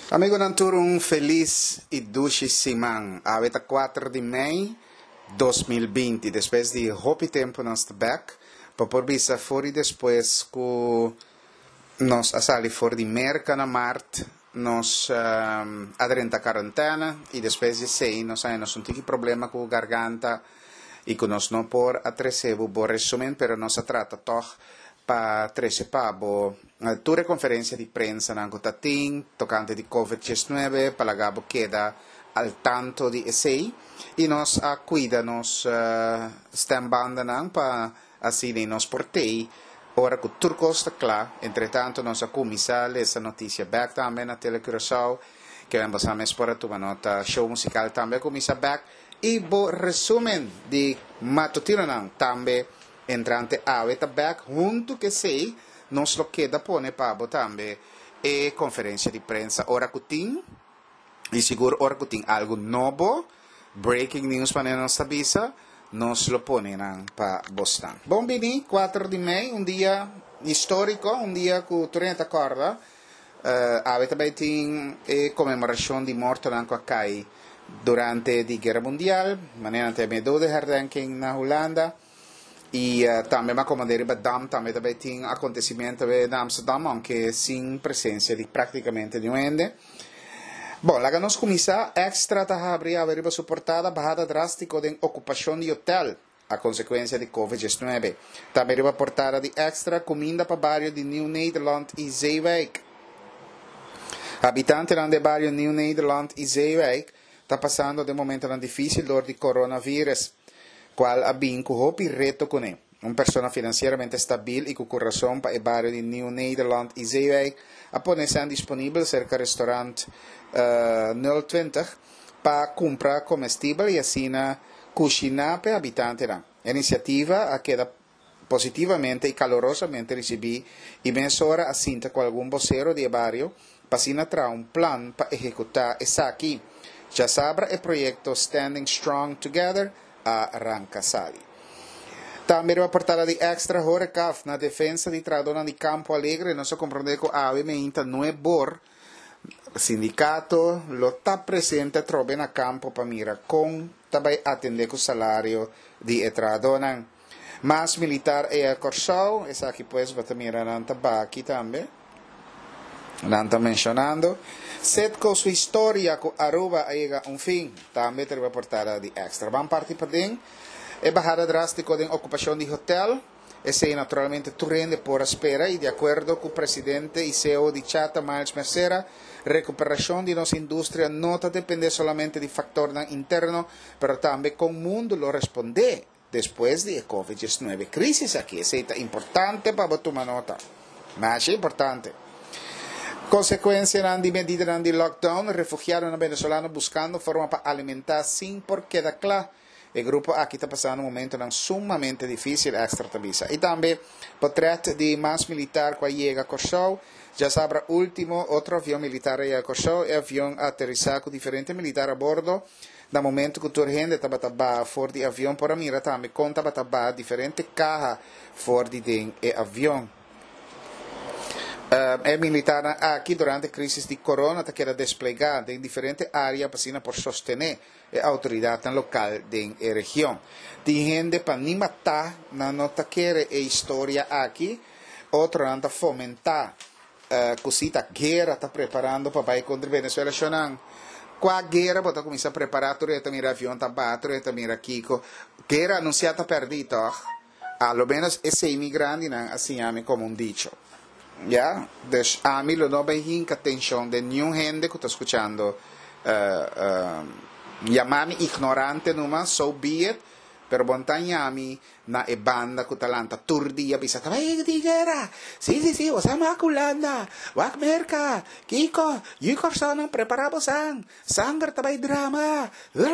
Amigo Nanturo, um feliz e doce semana. A 4 de maio de 2020, depois de hopi tempo nós back, para por visa fora depois que nós sali fora de merca na Marte, nós adrenta quarentena e depois de sei nós temos um tique problema com a garganta e que nós não por atrecebo bo resumen, pero nós trata toch para trece pabo tua conferência de prensa na Tatin, tocante di Covid-19, para Gabo queda al tanto di essay e nós a cuida nós stambanda não para assim nós portei ora que turcos está claro, entretanto nós a começar essa notícia back também na Telecurasao que vamos a expor uma nota show musical também começa back e bo resumen de matutino não também entrante a back junto que sei nos lo queda pone pabo também e conferência de prensa ora cutin e seguro ora cutin algo novo breaking news para nossa visa nos lo pone para Boston. Bom bini 4 de maio um dia histórico um dia que tu renta corda também tem comemoração de morte na Cai durante a Guerra Mundial maneira também do de herdenking na Holanda e também ma come deriva dam também tem acontecimento em Amsterdam anche sem presença de praticamente nenhum. Bom, lá nós começa extra tahabria aveva suportada bajada drástica de ocupação de hotel a consequência de Covid-19. Também aveva portada de extra comida para bairro de New Nederland e Zeewijk. Habitantes do bairro New Nederland e Zeewijk está passando de momento difícil dor de coronavírus. Qual abbiamo hopi reto con ele. Una persona finanziariamente stabile e con corazón para il barrio di New Nederland e Zeewijk a ponerse disponibile cerca restaurante 020 para comprar comestível e assim cucinar per abitanti. L'iniziativa ha queda positivamente e calorosamente ricevita e mensora assinta con algún vocero di barrio pasina tra un plan para ejecutar essa aqui. Já sabrá il progetto Standing Strong Together arranca sali. Também a portada de extra horecaf na defesa de tradona de Campo Alegre, nós compreendemos que a AVMINTA não é bor, sindicato lo está presente trobe na campo para mira com também atender o salário de tradona. Mas militar é a Corsau, essa aqui pues vai mirar na aqui também. Não está mencionando. Set com sua história com Aruba chega fim, também tem uma portada de extra. Vamos partir para dentro. É bajada drástica de ocupação de hotel. Esse naturalmente turende por espera e de acordo com o presidente e CEO de Chata, Miles Mercera, recuperação de nossa indústria não está depende somente de fator interno, mas também com o mundo lo responde depois de Covid-19. Crise aqui, isso é importante para tomar nota. Mas é importante. Consequência de medida de lockdown, refugiados venezolanos buscando forma para alimentar sim, porque da claro, o grupo aqui está passando um momento sumamente difícil extra tabisa. E também, portrait de mais militar que chega a Corsau, já sabe último outro avião militar a Corsau, é avião aterrissado com diferentes militares a bordo. No momento que a gente estava fora de avião, por mira também conta estava diferentes carros fora de avião. É militar aqui durante a crise de corona que era desplegada em diferentes áreas para sostener a autoridade local da região. Tem gente para não matar, não quer a história aqui, outro anda fomentar cosita guerra, está preparando para ir contra a Venezuela. Com a guerra, pode começar a preparar, tu mira avião, está bato, tu mira Kiko. Guerra anunciata perdida, allo menos esse imigrante, assim, como um dicho. Ya, dus a mí lo no hay atención de ninguna gente que está escuchando llamami ignorante nomás, so be it, pero bontanyami na e banda que talanta turdia bisa tabay di guerra, sí, osama kulanda, wak merka, kiko, yukor sana preparamos sangre tabay drama,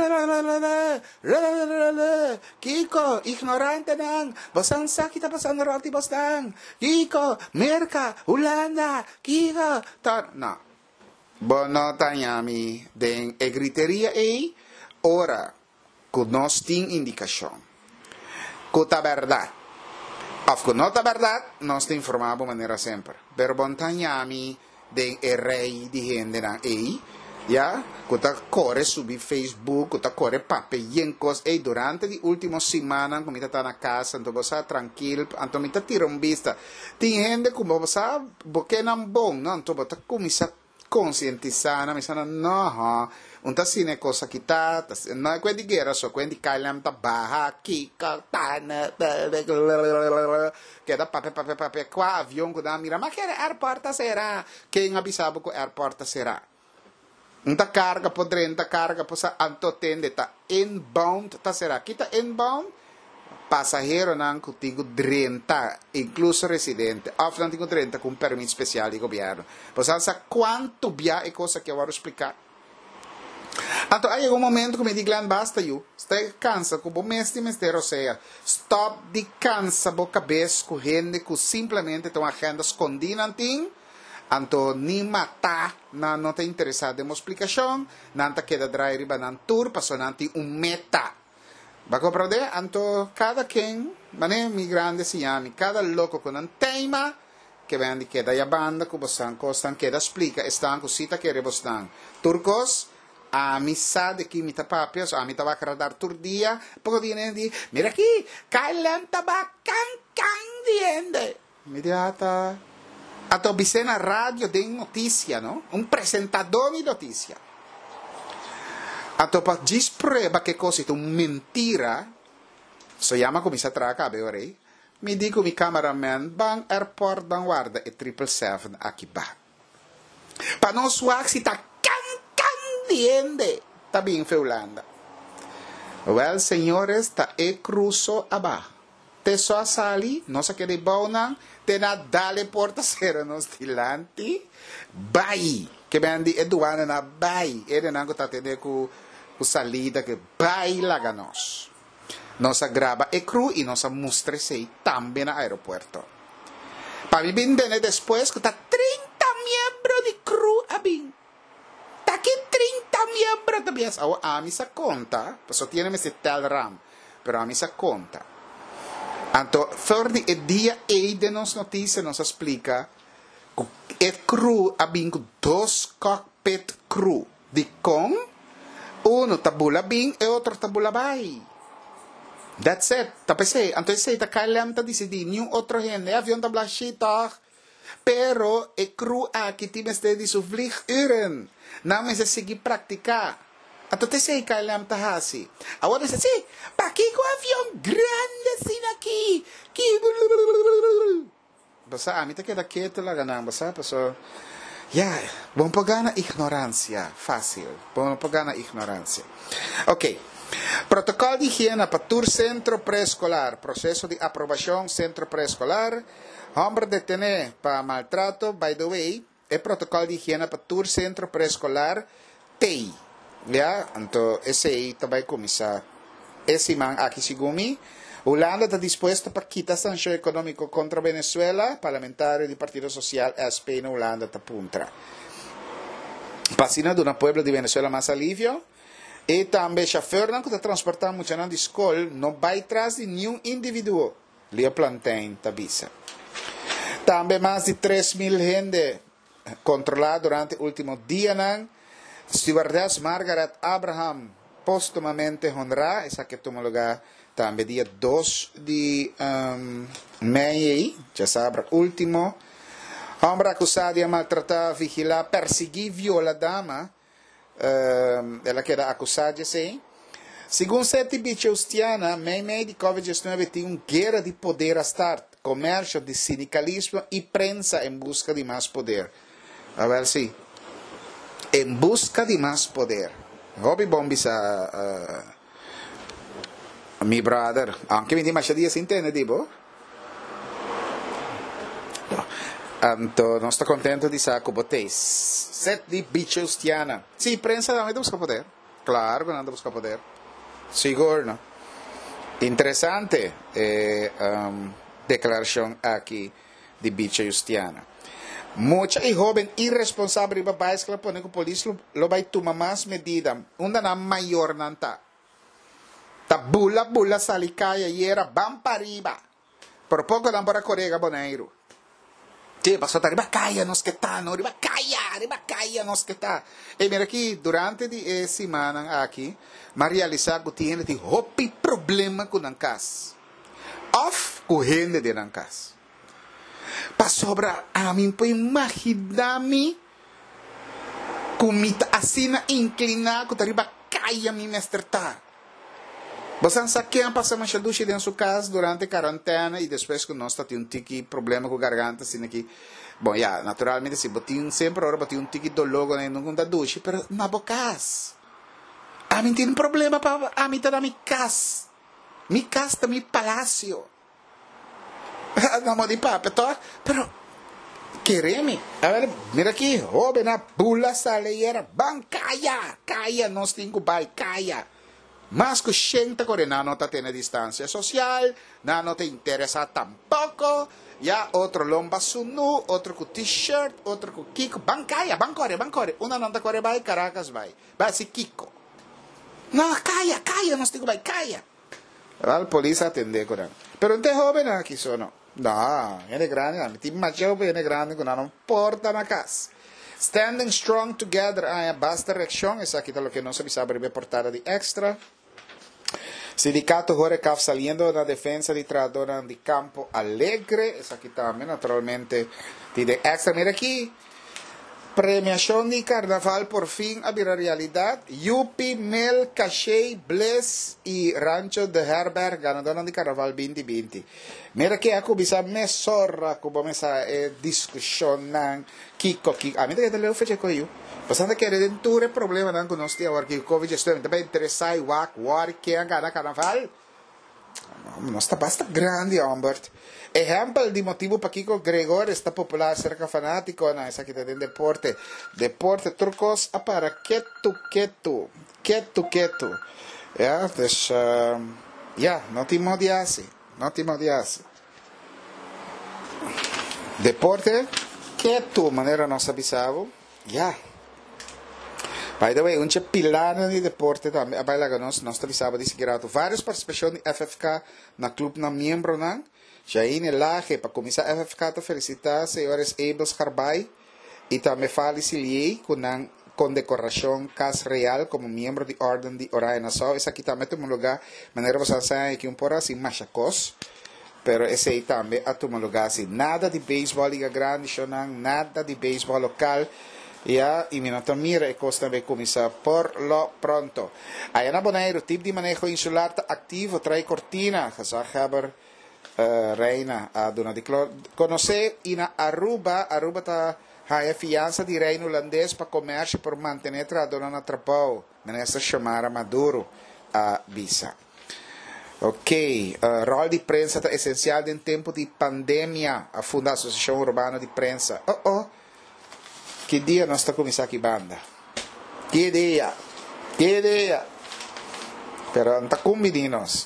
kiko, ignorante nang, basan sakit pasan roti bastang, kiko, merka, ulanda, kiko, no. Bono tanyami den egriteria e ora que nós tem indicação. Que a verdade. Of que não a verdade, nós te informamos de maneira sempre. Pero bontanyami de rei di gente na ya, kuta corre subi Facebook, kuta corre pape yenkos, durante di ultimo semana, kumita ta na casa, anto basa tranquilo, anto mita tiram vista, ti gente como basa, boke nam bom, no, anto bata kumisa conscientizana, mi sana, no, unta sine cosa kita, no, quindi gera so, quindi kailam ta baha, kika, tana, keda pape, qua avion kuda mira, ma che airport sera, che in abisabo ko airport sera. Unta carga po drenta carga po sa anto tende ta inbound ta sera kita inbound pasahero nang kutigo drenta incluso residente off tigo drenta con permit speciale di governo po sa quanto bia e cosa che vorrò spiegare anto hai un momento come di glan basta io stai cansa con bo mesti mestero sea stop di cansa bo cabeça com gente com simplesmente tua agenda escondida anting anto ni mata na não te interessado em explicação nanta queda drai riba nan tour passo nanti meta ba comprende anto cada quem mané migrante si ami cada loco con un tema che vendi queda ya banda ku bosan costan queda explica estan cosita che rebostan turcos a missa de que mita papias a mita va a dar turdia poco viene di mira aquí kailan tabakan kan diende immediata a tu bisena radio de noticia, no? Un presentador di noticia. A tu pa prueba che cosa è un mentira, so chiama come si traca, beorei, mi dico mi cameraman, bang airport dan guarda e 777 aqui ba. Pa non suak si ta can diende, ta bien feulanda. Well, señores, ta e cruzo abajo. Te so sali, no sa che de bona, te na dale porta sera nos tilanti, bai, che bendi eduana na bai, ede nango ta tene ku salida che bai laganos. Nos graba e cru y nos mustre sei también na aeropuerto. Pa mi bin bene después, ta 30 miembros di cru abin. Ta che 30 miembros te piensa, a mi sa conta, so tiene mese tal ram, pero a mi sa conta. Anto, fördi e dia de nos noticia nos explica que crew abing dos cockpit crew di con uno tabula bing e otro tabula bay. That's it. Tapos anto ta kailam ta disidi new otro gente avion tabla shita. Pero e crew aqui times de su vlieguren. Namen se sigi praktika. Ato te sei kailam tahasi. Awada se si, pakiko avion grande sin aqui. Ki basa ami te queda quieto la ganang basa paso. Ya, bom pagana ignorancia, fácil. Bom pagana ignorancia. Ok. Protocolo de higiene para tour centro preescolar. Proceso de aprobación centro preescolar. Hombre detener para maltrato, by the way. E protocolo de higiene para tour centro preescolar. TEI. Ya, então esse aí também começa. Esse man aqui sigumi. Holanda está disposto para quitar sanção econômica contra Venezuela. Parlamentar do Partido Social SP na Holanda está puntra. Passina de uma pueblo de Venezuela mais alívio. E também chofer que está transportando muito na escola não vai atrás de nenhum indivíduo. Lia plantain tabisa. Também mais de 3.000 gente controlada durante o último dia Stewardess Margaret Abraham postumamente honra, esa que tomó lugar también día 2 de mayo, ya sabrá, último. Hombre acusado de maltratar, vigilar, perseguir, violar dama, ela queda acusada, sim. Segundo sete bicheustiana, meio de Covid-19 tem uma guerra de poder a start, comércio de sindicalismo e prensa em busca de mais poder. A ver, sim. En busca de más poder. Hobby bombis a mi brother. Anche mi dice días intende, tipo. Anto, non sto contento di sacco boteis. Set di bicheustiana. Sì, prensa da me busca poder. Claro que anda busca poder. Sigurno. Interessante declaración aquí de bicheustiana. Mucha y joven irresponsable babais que la pone con policía lo va a tomar más medida. Una na mayor nanta. Ta bula salicaya y era van para arriba. Por poco dan para correga boneiro. Sí, pasó arriba kaya nos que está, no arriba kaya nos que está. E mira aqui, durante a semana aqui, Maria Lisa tiene de hopi problema com a casa. Of com gente de a casa. Pa sobra a mim pode imaginar-me comita assim na inclinar com arriba kaya mi mestre tá. Você sabe que passa mais duche dentro sua casa durante a quarentena e depois que nós temos um tiki problema com a garganta assim aqui. Bom, já, naturalmente se botinho sempre ora botinho um tiki dolor né não da duche, mas na bocas. A mim tem um problema para a mim tá na minha casa. Mi casa tá mi palácio. Não de papo, tá? Pero quereme. A ver, mira aqui, joven na bula saleira, caia, nós temos que vai, caia. Mas que gente corena não tem distância social, não te interessa tampoco, ya outro lomba sunu, outro com t-shirt, outro com Kiko, bancaia, bancore, uma não tá corre vai, Caracas vai se Kiko. Não, caia, nós temos que vai, caia. A polícia atende com ela. Pero não tem jovem aqui só não. Não, é grande, não tem mais jovem, é grande, não importa na casa. Standing strong together, basta reação, essa aqui é o que não se sabe reportar de extra. Sindicato Horecaf saliendo na defensa de trabajadores de Campo Alegre. Essa aqui também, naturalmente, de extra. Mira aqui. Premiação de Carnaval por fim a realidade. Yupi, Mel, Cachey, Bless e Rancho de Herberg ganadora de Carnaval 2020. Mira que ako bisa mesora ko ba mesa diskusyon ng Kiko. A mí te queda fecha ko yu. Bastante que redenture problema ng kunos ti awar ki COVID-19 também interessai wak war que ang gana Carnaval. Não está basta grande, Humbert. Exemplo de motivo para Kiko Gregor está popular, cerca fanático na essa aqui tem deporte. Deporte turcos para ketu. Ja, dus ja, não te modiase. Deporte ketu, maneira não sabisavo. Ja. By the way, un pilar de deporte também, a baila nós avisava de seguir várias participações de FFK na clube na membro não. Já aí nelaje para começar a FFK te felicitar senhores Abels Carbay e também feliciliei com a condecoração Cas Real como membro de Ordem de Orion Nassau. Essa aqui também tem um lugar, maneira você sabe que um por assim machacos, pero esse aí também a um lugar assim, nada de beisebol liga grande, nada de beisebol local. Ya, y mi mira e costa de começar por lo pronto. Aí na Bonaire, tipo de manejo insular activo, trae cortina, Haber reina a dona de conocer e na Aruba tá a fiança de reino holandês para comércio por manter a dona na trapau, menessa chamar Maduro a visa. Ok, rol de prensa é essencial em tempo de pandemia, a funda a Associação Urbana de Prensa. Que dia nós estamos começando aqui banda? Que dia? Pero não está com meninos.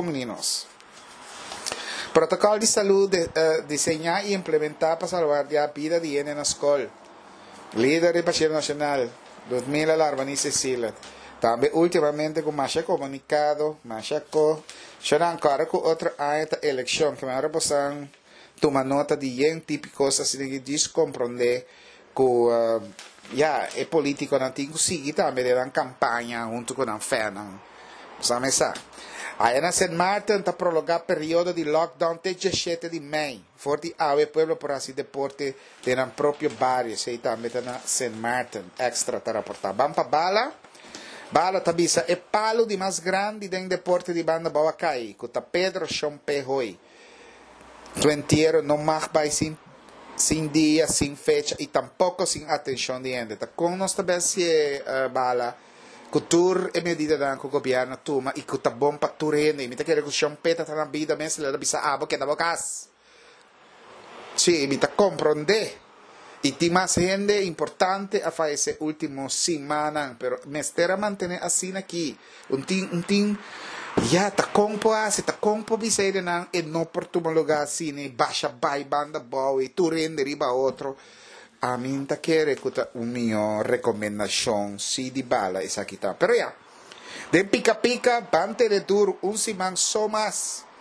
Protocolo de saúde desenhar e implementar para salvar a vida de N na escola. Líder do Partido Nacional, 2000 alarma Cecília. Também ultimamente com mais comunicado, já não agora com outra eleição que me reposan tomar nota de yen típicos assim que descompreender que é político não tem conseguido também dar campanha junto com a fé não sabe essa aí na St. Martin está prolongar período de lockdown até 17 de maio forte ao pueblo por assim deporte tem um próprio bairro sei também está na St. Martin extra para reportar vamos para bala tabisa é palo de mais grande de deporte de banda boa cai que tá Pedro Chompe Hoi tu inteiro não mais vai sem dia, sem fecha e tampouco sem atenção de gente. Com nós também se bala, cultura e medida da o governo toma e que tá bom para tu rende. E me tá querendo que o champeta tá na vida, mas se ele bisa abo que dá bocas. Sim, me tá compreender. E tem mais gente importante a fazer esse último semana, pero me espera manter assim aqui. Um tim ya ta compo biseire nang e no por tu lugar sine baixa bai banda boa e tu rende riba outro a mim ta quere kuta un mio recomendação si di bala esa kita pero ya de pica bante de tour un siman so mas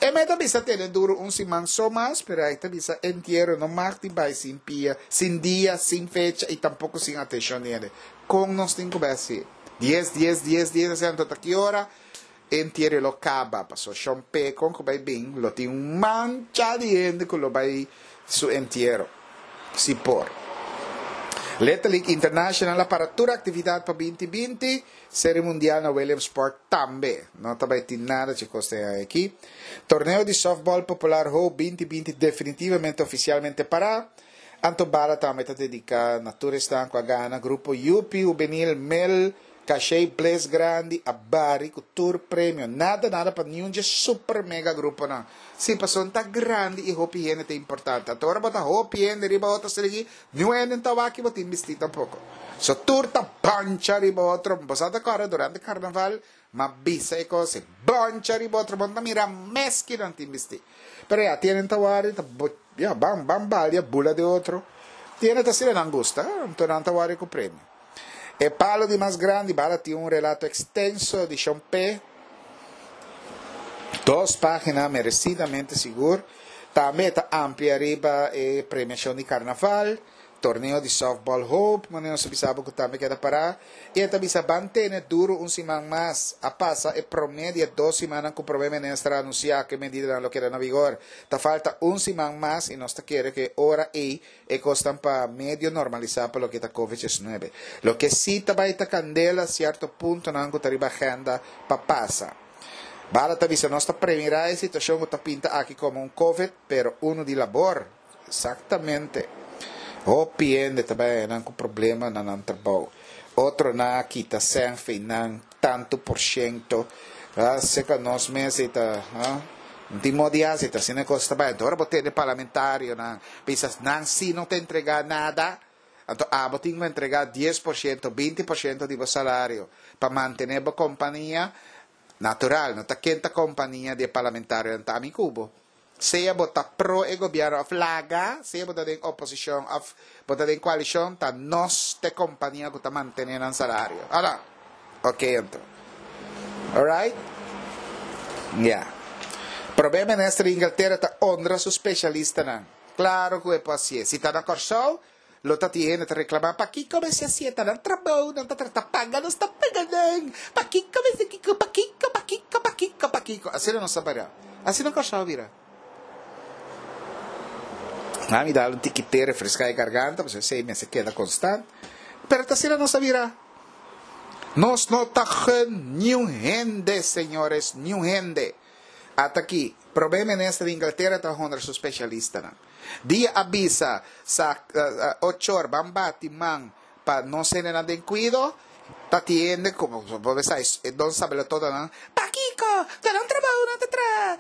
E me da bisa tiene duro un simang so más, pero ahí te bisa entierro, no más te vai sin pia, sin día, sin fecha y tampoco sin atención niente. Con nos tengo que decir 10, hasta que hora, entierro lo caba, pasó chompe, con que vai bien, lo tiene un mancha de gente que lo vai su entierro. Si por. Letterlijk international aparatura actividad para 2020, Serie Mundial na Williams Sport tambe. Não está bem nada de costa aqui. Torneio de softball popular Ho 2020 definitivamente oficialmente para. Anto Bara também está dedicado na turista com a Gana, grupo UP, Juvenil, Mel, Cachei, Place Grande, a Bari, com Tour Premium. Nada para nenhum de super mega grupo não. Sim, passou tá grande e Hopi Hene é importante. Agora bota Hopi Hene, riba outra serigi, New Hene tá aqui, bota investir tampouco. So tour tá bancha riba outro, basta agora durante carnaval, ma bisa e cose, bancha riba outro, bota mira meski não te investir. Pero ya, tienen tawari, ya, balia, bula de outro. Tiene tá sila não gusta, então não tawari com prêmio. E palo de mais grande, Bara tinha um relato extenso de Chompé, 2 páginas, merecidamente seguro. Também está amplia arriba e premiação de carnaval, torneio de softball Hope, mas não se sabe que também queda para. E também se mantém duro semana mais, a passa e promédio 2 semanas com o problema nesta anunciar que medida não queda na vigor. Tá falta semana mais e nós queremos que hora e costam para medio normalizar para o que está COVID-19. Lo que sí também está candela a certo ponto não está arriba agenda para passar. Bala também a nossa primeira situação que está pinta aqui como um COVID, pero uno de labor, exatamente. O piende também não com problema não trabalho. Outro na quita sem finan tanto por cento, seca nos meses tá, último dia se tá sendo costa bem. Agora botar de parlamentário na, pensas não se não te entregar nada. Então, botinho vai entregar 10%, 20% de salário para manter a companhia. Natural, não está quenta companhia de parlamentário em Tami Cubo. Se bota pro e governo of laga, se bota em oposição, bota em coalição, tá nós de companhia que está mantendo o salário. Olha, ok, então. Alright? Yeah. Problema nesta Inglaterra tá ondra su specialista não. Claro que é possível. Se está na corso, lo tá tiene te reclamar para aqui como se asienta não trabalho, não tá pagando, está pagando. Para aqui como se Kiko, para Kiko. Assim não saberá. Assim não corso vira. Me dá um tiquete, refrescar a garganta, porque 6 meses queda constante. Pero assim não saberá. Nós não tá nenhum gente, senhores, nenhum gente. Até aqui, problema nesta de Inglaterra está onde o especialista não. Dia avisa sa 8 horas bambati man para não ser nada de cuido. Tá tiende como você sabe, não sabe todo não. Paquico, não trabalho, não te tra.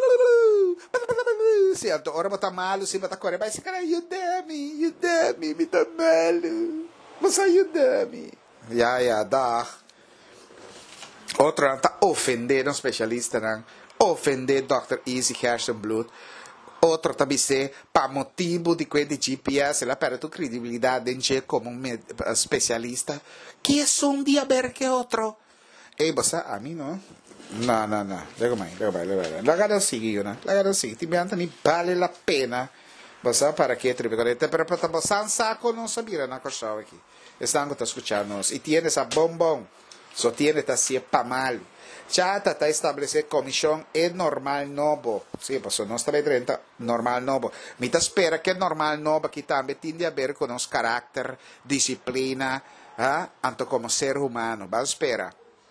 Se a hora botar malo, se botar correr, vai se cara, you damn me tá malo. Você ajuda-me. Ja, dag. Outro está ofendendo especialista, não. Ofender Dr. Easy Hersenblut. Outro também se para motivo de que de GPS ela perde a credibilidade em ser como especialista. Que é um dia ver que outro. E você, a mim não. Não. Lego mais. Lagado sigue, né? Lagado sigue. Tibianta me vale a pena. Você para que tribecorete, pero para você saco não sabia na coisa aqui. Estão que escuchando e tiene essa bombom. Só tiene essa se pa mal. Já está estabelecer comissão é normal novo. Sim, passou não está bem 30 normal novo. Me tá espera que normal novo que também tem a ver com os caráter, disciplina, anto como ser humano. Vamos esperar.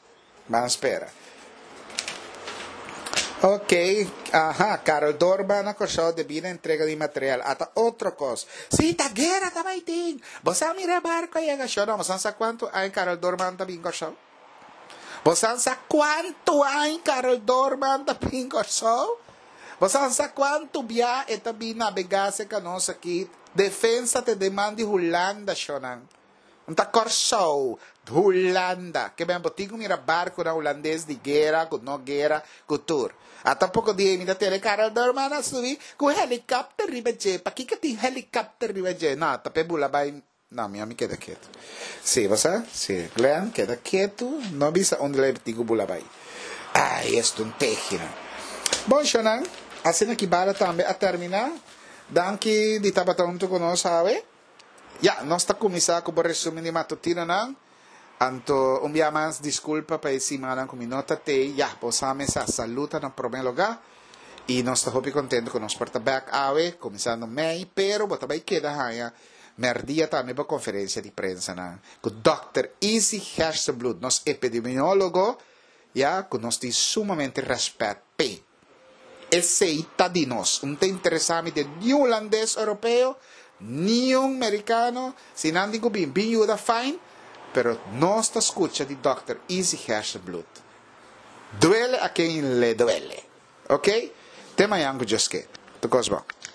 Ok, Carol Dorman acusou de vir entrega de material. Até outra coisa. Sim, tá guerra também tem. Você mira barco e agachou. Não, você sabe quanto a Carol Dorman também agachou? Você sabe quanto a Carol Dorman também agachou? Você sabe quanto via e também navegasse com nós aqui? Defensa te demanda de Holanda, Shonan. Não tá corso. Holanda. Que bem, botigo mira barco na holandês de guerra, com não guerra, com tour. Até pouco dia, me tele Carol Dorman a subir com helicóptero ribeje. Para que tem helicóptero ribeje? Não, tá pebula vai. Não, minha amiga queda quieto. Sim, você? Sim. Glenn, queda quieto. Não visa onde ele tigo bula vai. Ai, isto um técnico. Bom, Shonan, assim aqui para também a terminar. Danke di tabatong to kono sawe. Ya, nós está começar com o resumo de matutina não. Anto umbiamans desculpa para esse semana com minota te. Ya, posamos a saluta no primeiro lugar. E nós está muito contente com nós porta back awe, começando May, pero bota vai queda haya. Merdia também para conferência de prensa na com Dr. Easy Hersenblood, nosso epidemiólogo, ya, com nós de sumamente respeito. Esse itadinos, te interessante de nenhum holandês europeu, nenhum americano, se não digo bem ajuda fine, pero nós está escuta de Dr. Easy Hersenblood. Duele a quem le duele, ok? Tema yango just que. Tu cosmo.